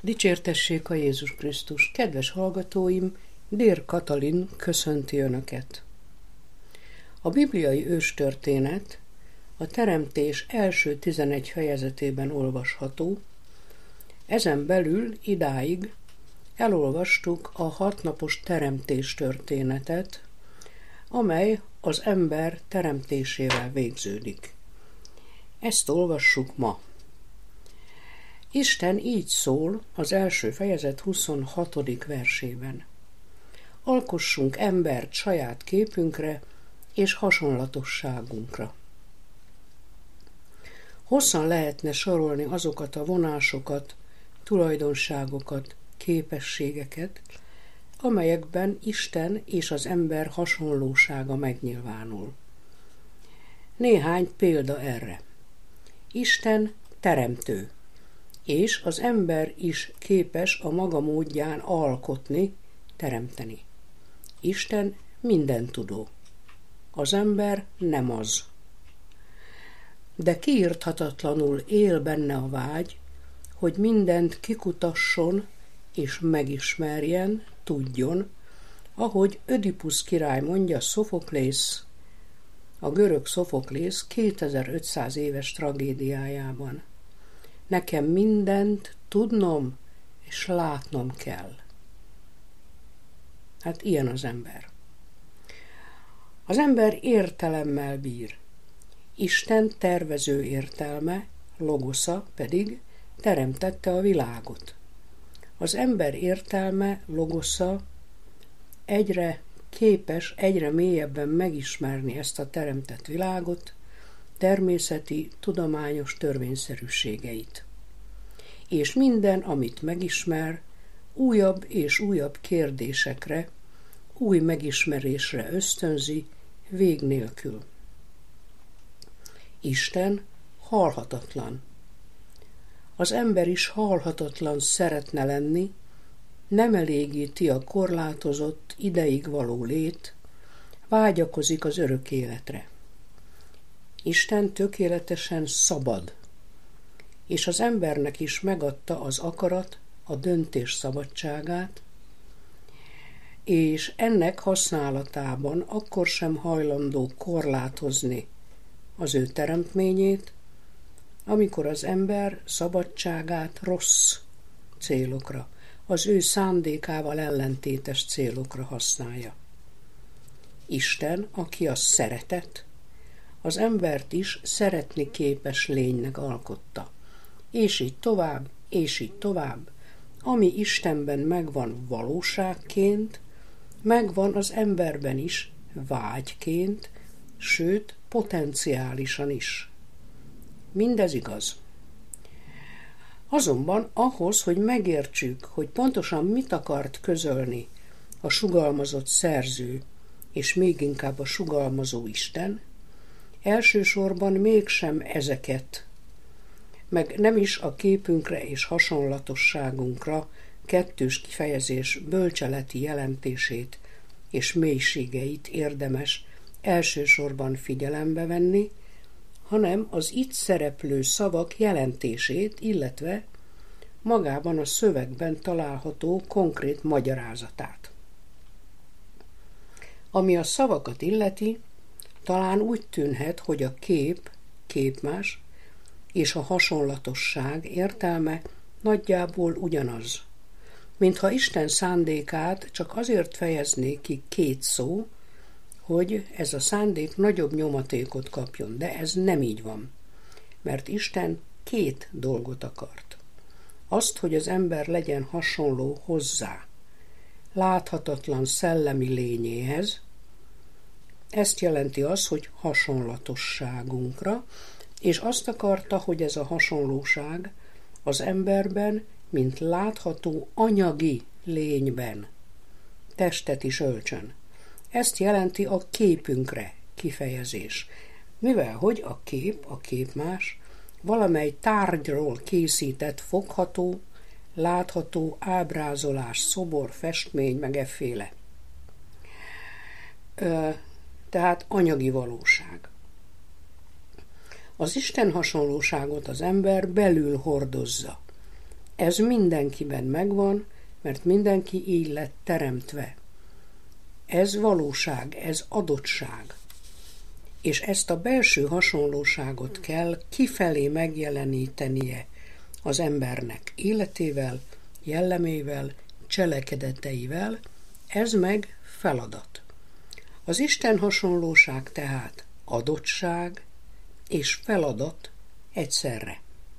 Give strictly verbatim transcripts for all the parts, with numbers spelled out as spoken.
Dicsértessék a Jézus Krisztus! Kedves hallgatóim, Dér Katalin köszönti Önöket. A bibliai őstörténet a Teremtés első tizenegy fejezetében olvasható, ezen belül idáig elolvastuk a hatnapos teremtés történetet, amely az ember teremtésével végződik. Ezt olvassuk ma. Isten így szól az első fejezet huszonhatodik versében. Alkossunk embert saját képünkre és hasonlatosságunkra. Hosszan lehetne sorolni azokat a vonásokat, tulajdonságokat, képességeket, amelyekben Isten és az ember hasonlósága megnyilvánul. Néhány példa erre. Isten teremtő, és az ember is képes a maga módján alkotni, teremteni. Isten mindentudó. Az ember nem az. De kiirthatatlanul él benne a vágy, hogy mindent kikutasson és megismerjen, tudjon, ahogy Ödipusz király mondja Szofoklész, a görög Szofoklész kétezer-ötszáz éves tragédiájában. Nekem mindent tudnom és látnom kell. Hát ilyen az ember. Az ember értelemmel bír. Isten tervező értelme, logosza pedig teremtette a világot. Az ember értelme, logosza egyre képes, egyre mélyebben megismerni ezt a teremtett világot, természeti, tudományos törvényszerűségeit. És minden, amit megismer, újabb és újabb kérdésekre, új megismerésre ösztönzi, vég nélkül. Isten halhatatlan. Az ember is halhatatlan szeretne lenni, nem elégíti a korlátozott, ideig való lét, vágyakozik az örök életre. Isten tökéletesen szabad, és az embernek is megadta az akarat, a döntés szabadságát, és ennek használatában akkor sem hajlandó korlátozni az ő teremtményét, amikor az ember szabadságát rossz célokra, az ő szándékával ellentétes célokra használja. Isten, aki a szeretet, az embert is szeretni képes lénynek alkotta. És így tovább, és így tovább, ami Istenben megvan valóságként, megvan az emberben is vágyként, sőt, potenciálisan is. Mindez igaz. Azonban ahhoz, hogy megértsük, hogy pontosan mit akart közölni a sugalmazott szerző, és még inkább a sugalmazó Isten, elsősorban mégsem ezeket, meg nem is a képünkre és hasonlatosságunkra kettős kifejezés bölcseleti jelentését és mélységeit érdemes elsősorban figyelembe venni, hanem az itt szereplő szavak jelentését, illetve magában a szövegben található konkrét magyarázatát. Ami a szavakat illeti, talán úgy tűnhet, hogy a kép, képmás és a hasonlatosság értelme nagyjából ugyanaz, mintha Isten szándékát csak azért fejezné ki két szó, hogy ez a szándék nagyobb nyomatékot kapjon, de ez nem így van, mert Isten két dolgot akart. Azt, hogy az ember legyen hasonló hozzá, láthatatlan szellemi lényéhez, ezt jelenti az, hogy hasonlatosságunkra, és azt akarta, hogy ez a hasonlóság az emberben, mint látható anyagi lényben testet is öltsön. Ezt jelenti a képünkre kifejezés. Mivel hogy a kép, a képmás valamely tárgyról készített, fogható, látható ábrázolás, szobor, festmény, meg efféle. Ö, tehát anyagi valóság. Az Isten hasonlóságot az ember belül hordozza. Ez mindenkiben megvan, mert mindenki így lett teremtve. Ez valóság, ez adottság. És ezt a belső hasonlóságot kell kifelé megjelenítenie az embernek életével, jellemével, cselekedeteivel, ez meg feladat. Az Isten hasonlóság tehát adottság és feladat egyszerre.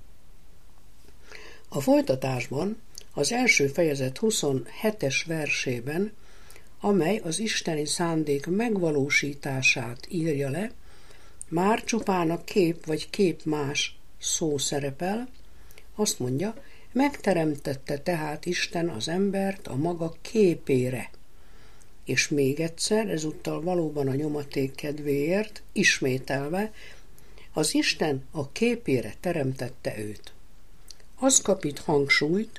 A folytatásban az első fejezet huszonhetes versében, amely az isteni szándék megvalósítását írja le, már csupán a kép vagy képmás szó szerepel, azt mondja, megteremtette tehát Isten az embert a maga képére. És még egyszer, ezúttal valóban a nyomaték kedvéért, ismételve, az Isten a képére teremtette őt. Az kap itt hangsúlyt,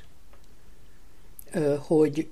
hogy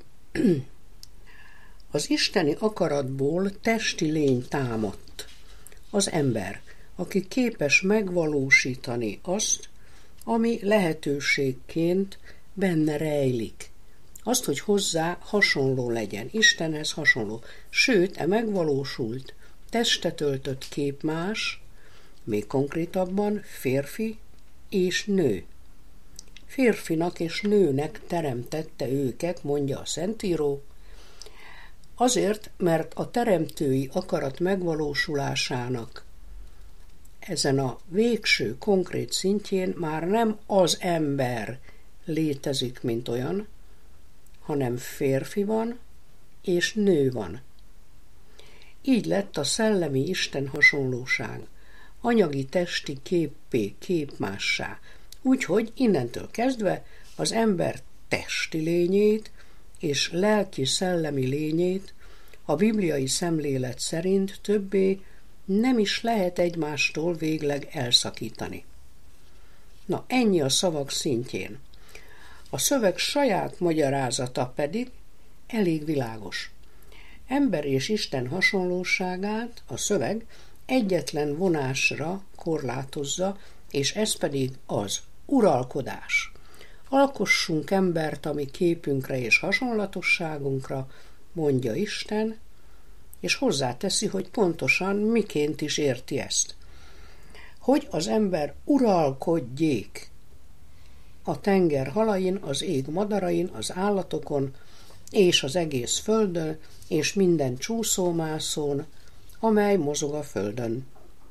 az isteni akaratból testi lény támadt, az ember, aki képes megvalósítani azt, ami lehetőségként benne rejlik. Azt, hogy hozzá hasonló legyen, Istenhez hasonló. Sőt, e megvalósult, testet öltött képmás, még konkrétabban férfi és nő. Férfinak és nőnek teremtette őket, mondja a Szentíró, azért, mert a teremtői akarat megvalósulásának ezen a végső, konkrét szintjén már nem az ember létezik, mint olyan, hanem férfi van és nő van. Így lett a szellemi Isten hasonlóság, anyagi testi képpé, képmássá, úgyhogy innentől kezdve az ember testi lényét és lelki-szellemi lényét a bibliai szemlélet szerint többé nem is lehet egymástól végleg elszakítani. Na, ennyi a szavak szintjén. A szöveg saját magyarázata pedig elég világos. Ember és Isten hasonlóságát a szöveg egyetlen vonásra korlátozza, és ez pedig az uralkodás. Alkossunk embert a mi képünkre és hasonlatosságunkra, mondja Isten, és hozzáteszi, hogy pontosan miként is érti ezt. Hogy az ember uralkodjék a tenger halain, az ég madarain, az állatokon, és az egész földön, és minden csúszómászón, amely mozog a földön.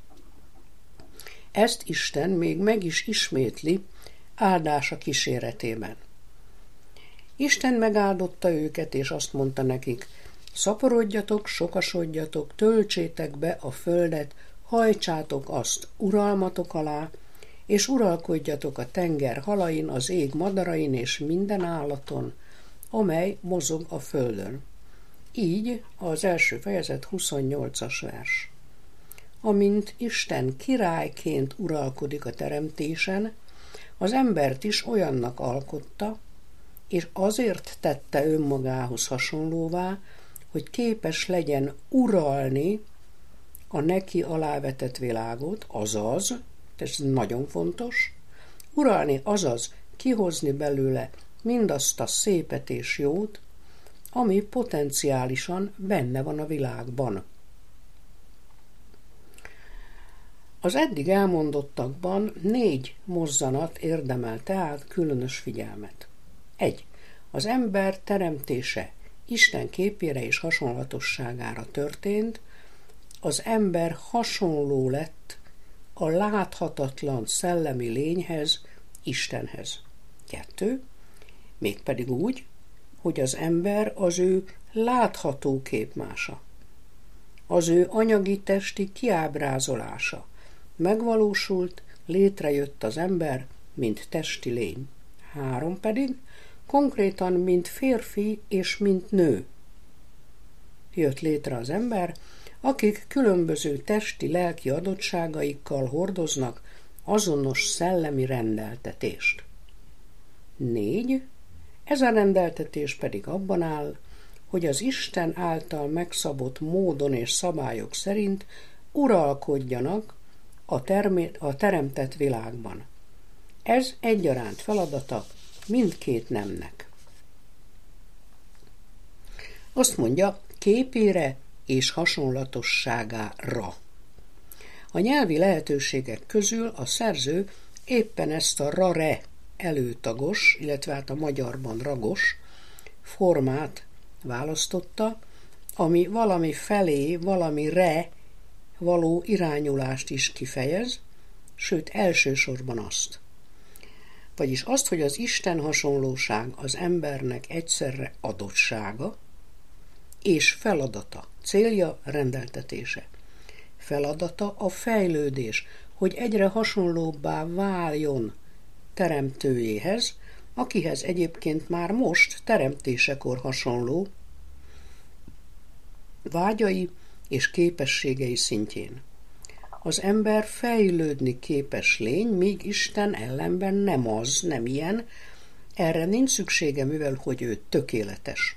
Ezt Isten még meg is ismétli áldása kíséretében. Isten megáldotta őket, és azt mondta nekik, szaporodjatok, sokasodjatok, töltsétek be a földet, hajtsátok azt uralmatok alá, és uralkodjatok a tenger halain, az ég madarain és minden állaton, amely mozog a földön. Így az első fejezet huszonnyolcas vers. Amint Isten királyként uralkodik a teremtésen, az embert is olyannak alkotta, és azért tette önmagához hasonlóvá, hogy képes legyen uralni a neki alávetett világot, azaz, ez nagyon fontos, uralni, azaz kihozni belőle mindazt a szépet és jót, ami potenciálisan benne van a világban. Az eddig elmondottakban négy mozzanat érdemel tehát különös figyelmet. egy. Az ember teremtése Isten képére és hasonlatosságára történt, az ember hasonló lett a láthatatlan szellemi lényhez, Istenhez. kettő. Mégpedig úgy, hogy az ember az ő látható képmása, az ő anyagi testi kiábrázolása. Megvalósult, létrejött az ember, mint testi lény. három pedig, konkrétan, mint férfi és mint nő. Jött létre az ember, akik különböző testi-lelki adottságaikkal hordoznak azonos szellemi rendeltetést. négy. Ez a rendeltetés pedig abban áll, hogy az Isten által megszabott módon és szabályok szerint uralkodjanak a, termé- a teremtett világban. Ez egyaránt feladata mindkét nemnek. Azt mondja, képére és hasonlatosságára. A nyelvi lehetőségek közül a szerző éppen ezt a rare előtagos, illetve hát a magyarban ragos formát választotta, ami valami felé, valamire való irányulást is kifejez, sőt elsősorban azt. Vagyis azt, hogy az Isten hasonlóság az embernek egyszerre adottsága és feladata, célja, rendeltetése. Feladata a fejlődés, hogy egyre hasonlóbbá váljon teremtőjéhez, akihez egyébként már most teremtésekor hasonló, vágyai és képességei szintjén. Az ember fejlődni képes lény, míg Isten ellenben nem az, nem ilyen, erre nincs szüksége, mivel hogy ő tökéletes.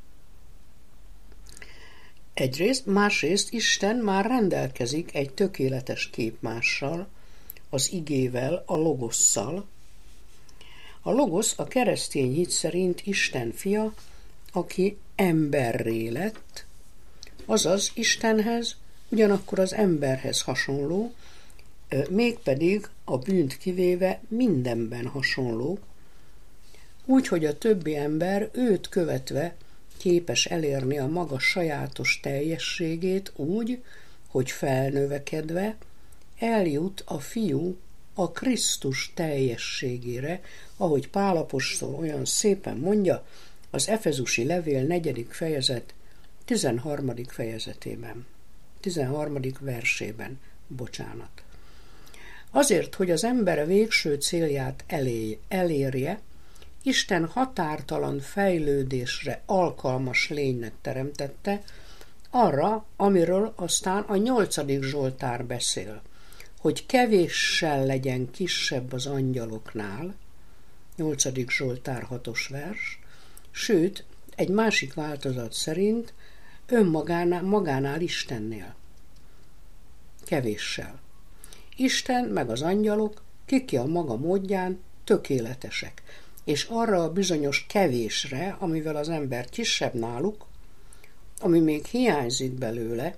Egyrészt, másrészt Isten már rendelkezik egy tökéletes képmással, az igével, a logosszal. A logosz a keresztény hit szerint Isten fia, aki emberré lett, azaz Istenhez, ugyanakkor az emberhez hasonló, mégpedig a bűnt kivéve mindenben hasonló, úgy, hogy a többi ember őt követve képes elérni a maga sajátos teljességét úgy, hogy felnövekedve eljut a fiú a Krisztus teljességére, ahogy Pál apostol olyan szépen mondja az Efezusi levél negyedik fejezet tizenharmadik fejezetében, tizenharmadik versében, bocsánat. Azért, hogy az ember végső célját elé, elérje, Isten határtalan fejlődésre alkalmas lénynek teremtette, arra, amiről aztán a nyolcadik Zsoltár beszél, hogy kevéssel legyen kisebb az angyaloknál, nyolcadik Zsoltár hatos vers, sőt, egy másik változat szerint önmagánál magánál Istennél. Kevéssel. Isten meg az angyalok kiki a maga módján tökéletesek, és arra a bizonyos kevésre, amivel az ember kisebb náluk, ami még hiányzik belőle,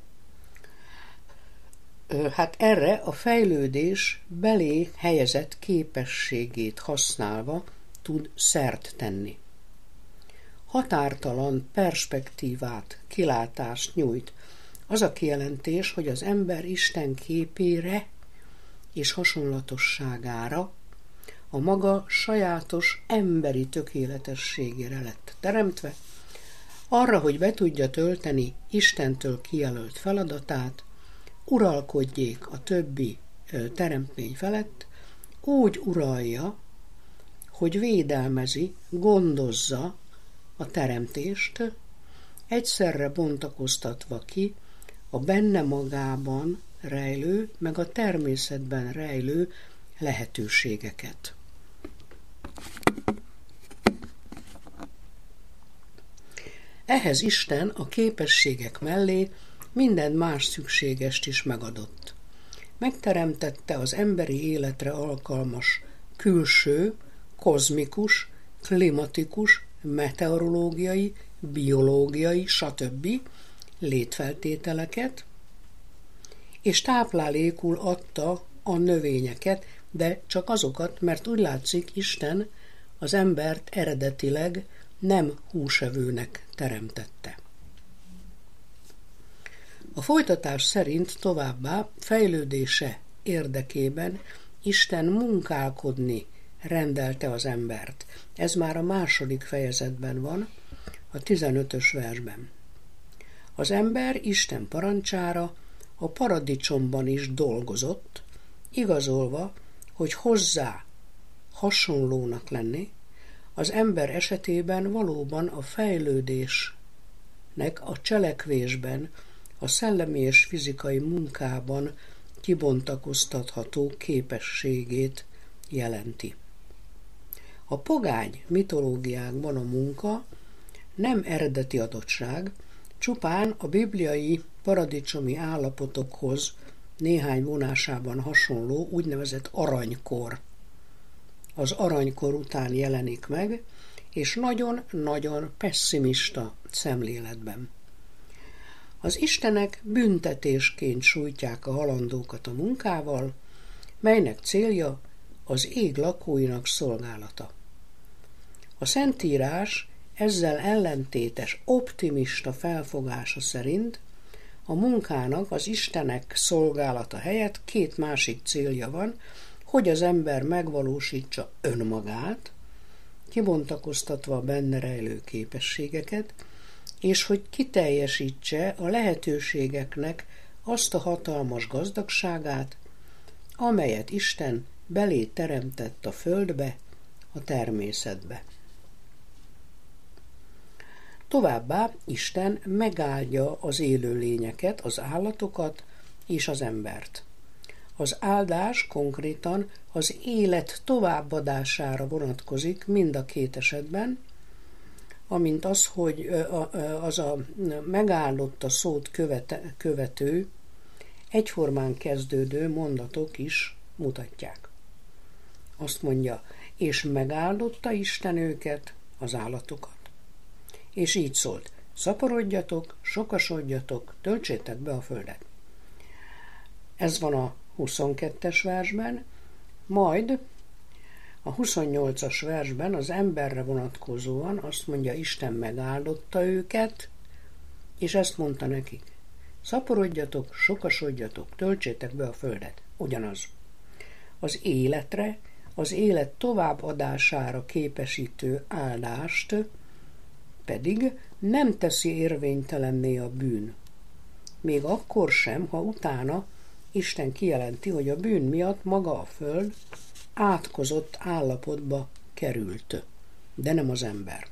hát erre a fejlődés belé helyezett képességét használva tud szert tenni. Határtalan perspektívát, kilátást nyújt az a kijelentés, hogy az ember Isten képére és hasonlatosságára, a maga sajátos emberi tökéletességére lett teremtve, arra, hogy be tudja tölteni Istentől kijelölt feladatát, uralkodjék a többi teremtmény felett, úgy uralja, hogy védelmezi, gondozza a teremtést, egyszerre bontakoztatva ki a benne magában rejlő, meg a természetben rejlő lehetőségeket. Ehhez Isten a képességek mellé minden más szükségest is megadott. Megteremtette az emberi életre alkalmas külső, kozmikus, klimatikus, meteorológiai, biológiai, stb. Létfeltételeket, és táplálékul adta a növényeket, de csak azokat, mert úgy látszik, Isten az embert eredetileg nem húsevőnek teremtette. A folytatás szerint továbbá fejlődése érdekében Isten munkálkodni rendelte az embert. Ez már a második fejezetben van, a tizenötös versben. Az ember Isten parancsára a paradicsomban is dolgozott, igazolva, hogy hozzá hasonlónak lenni, az ember esetében valóban a fejlődésnek a cselekvésben, a szellemi és fizikai munkában kibontakoztatható képességét jelenti. A pogány mitológiákban a munka nem eredeti adottság, csupán a bibliai paradicsomi állapotokhoz néhány vonásában hasonló úgynevezett aranykor az aranykor után jelenik meg, és nagyon-nagyon pesszimista szemléletben. Az istenek büntetésként sújtják a halandókat a munkával, melynek célja az ég lakóinak szolgálata. A Szentírás ezzel ellentétes, optimista felfogása szerint a munkának az istenek szolgálata helyett két másik célja van, hogy az ember megvalósítsa önmagát, kibontakoztatva a benne rejlő képességeket, és hogy kiteljesítse a lehetőségeknek azt a hatalmas gazdagságát, amelyet Isten belé teremtett a földbe, a természetbe. Továbbá Isten megáldja az élőlényeket, az állatokat és az embert. Az áldás konkrétan az élet továbbadására vonatkozik mind a két esetben, amint az, hogy az a megáldott a szót követe, követő, egyformán kezdődő mondatok is mutatják. Azt mondja, és megáldotta Isten őket, az állatokat. És így szólt, szaporodjatok, sokasodjatok, töltsétek be a földet. Ez van a huszonkettes versben, majd a huszonnyolcas versben az emberre vonatkozóan azt mondja, Isten megáldotta őket, és ezt mondta nekik. Szaporodjatok, sokasodjatok, töltsétek be a földet. Ugyanaz. Az életre, az élet továbbadására képesítő áldást pedig nem teszi érvénytelenné a bűn. Még akkor sem, ha utána Isten kijelenti, hogy a bűn miatt maga a föld átkozott állapotba került, de nem az ember.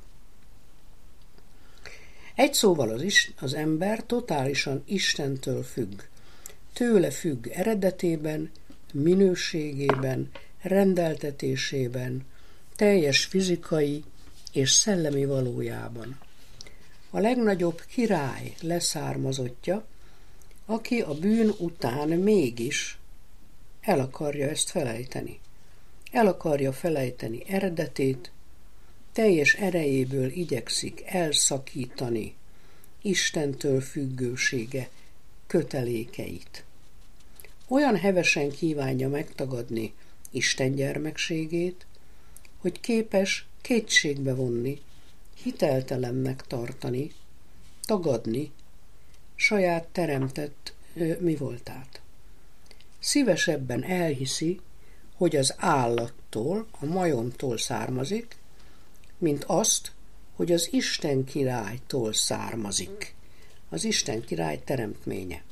Egy szóval az, is, az ember totálisan Istentől függ. Tőle függ eredetében, minőségében, rendeltetésében, teljes fizikai és szellemi valójában. A legnagyobb király leszármazottja, aki a bűn után mégis el akarja ezt felejteni. El akarja felejteni eredetét, teljes erejéből igyekszik elszakítani Istentől függősége kötelékeit. Olyan hevesen kívánja megtagadni Isten gyermekségét, hogy képes kétségbe vonni, hiteltelennek tartani, tagadni saját teremtett ö, mi voltát. Szívesebben elhiszi, hogy az állattól, a majomtól származik, mint azt, hogy az Isten királytól származik. Az Isten király teremtménye.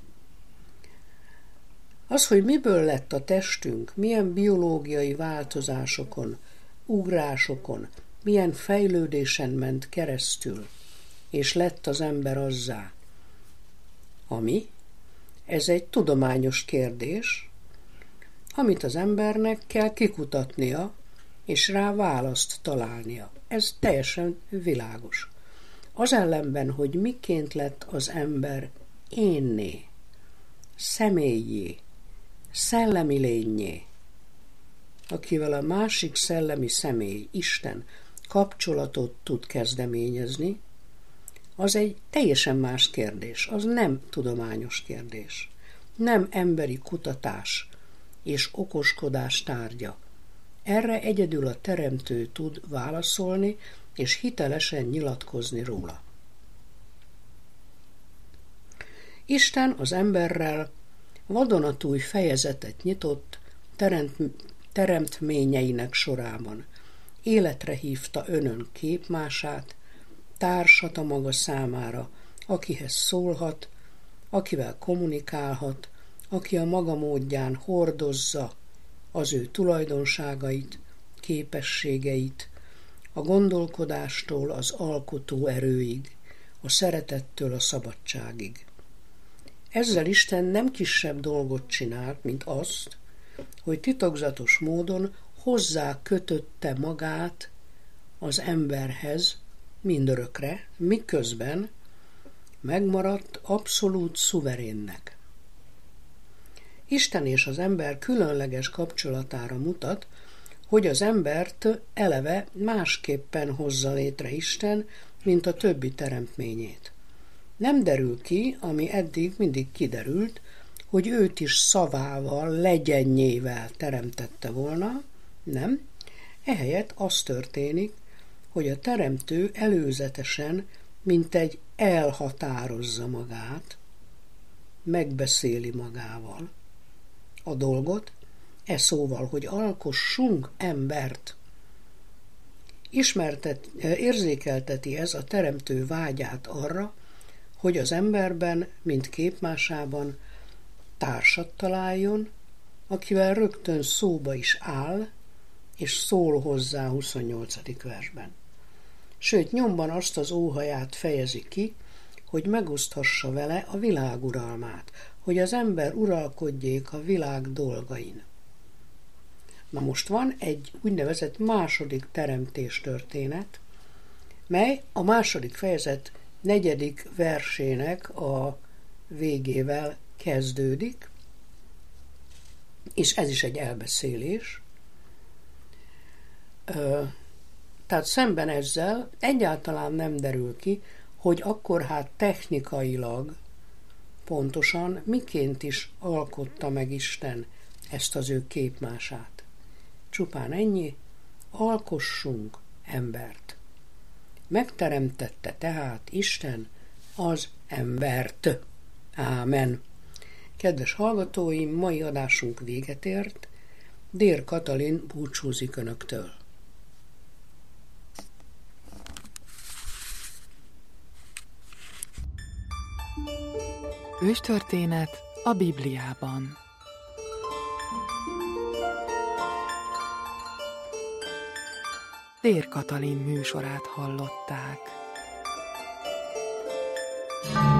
Az, hogy miből lett a testünk, milyen biológiai változásokon, ugrásokon, milyen fejlődésen ment keresztül, és lett az ember azzá, ami, ez egy tudományos kérdés, amit az embernek kell kikutatnia, és rá választ találnia. Ez teljesen világos. Az ellenben, hogy miként lett az ember énné, személyé, szellemi lényé, akivel a másik szellemi személy, Isten kapcsolatot tud kezdeményezni, az egy teljesen más kérdés, az nem tudományos kérdés, nem emberi kutatás és okoskodás tárgya. Erre egyedül a Teremtő tud válaszolni, és hitelesen nyilatkozni róla. Isten az emberrel vadonatúj fejezetet nyitott teremt, teremtményeinek sorában. Életre hívta önön képmását, társat a maga számára, akihez szólhat, akivel kommunikálhat, aki a maga módján hordozza az ő tulajdonságait, képességeit, a gondolkodástól az alkotó erőig, a szeretettől a szabadságig. Ezzel Isten nem kisebb dolgot csinált, mint azt, hogy titokzatos módon hozzá kötötte magát az emberhez mindörökre, miközben megmaradt abszolút szuverénnek. Isten és az ember különleges kapcsolatára mutat, hogy az embert eleve másképpen hozza létre Isten, mint a többi teremtményét. Nem derül ki, ami eddig mindig kiderült, hogy őt is szavával, legyennyével teremtette volna, nem, ehelyett az történik, hogy a teremtő előzetesen, mint egy elhatározza magát, megbeszéli magával a dolgot, e szóval, hogy alkossunk embert. Ismertet, érzékelteti ez a teremtő vágyát arra, hogy az emberben, mint képmásában társat találjon, akivel rögtön szóba is áll, és szól hozzá huszonnyolcadik versben. Sőt, nyomban azt az óhaját fejezi ki, hogy megoszthassa vele a világ uralmát, hogy az ember uralkodjék a világ dolgain. Na most van egy úgynevezett második teremtés történet, mely a második fejezet negyedik versének a végével kezdődik, és ez is egy elbeszélés. Tehát szemben ezzel egyáltalán nem derül ki, hogy akkor hát technikailag pontosan miként is alkotta meg Isten ezt az ő képmását. Csupán ennyi, alkossunk embert. Megteremtette tehát Isten az embert. Ámen. Kedves hallgatóim, mai adásunk véget ért. Dér Katalin búcsúzik önöktől. Őstörténet a Bibliában. Dér Katalin műsorát hallották.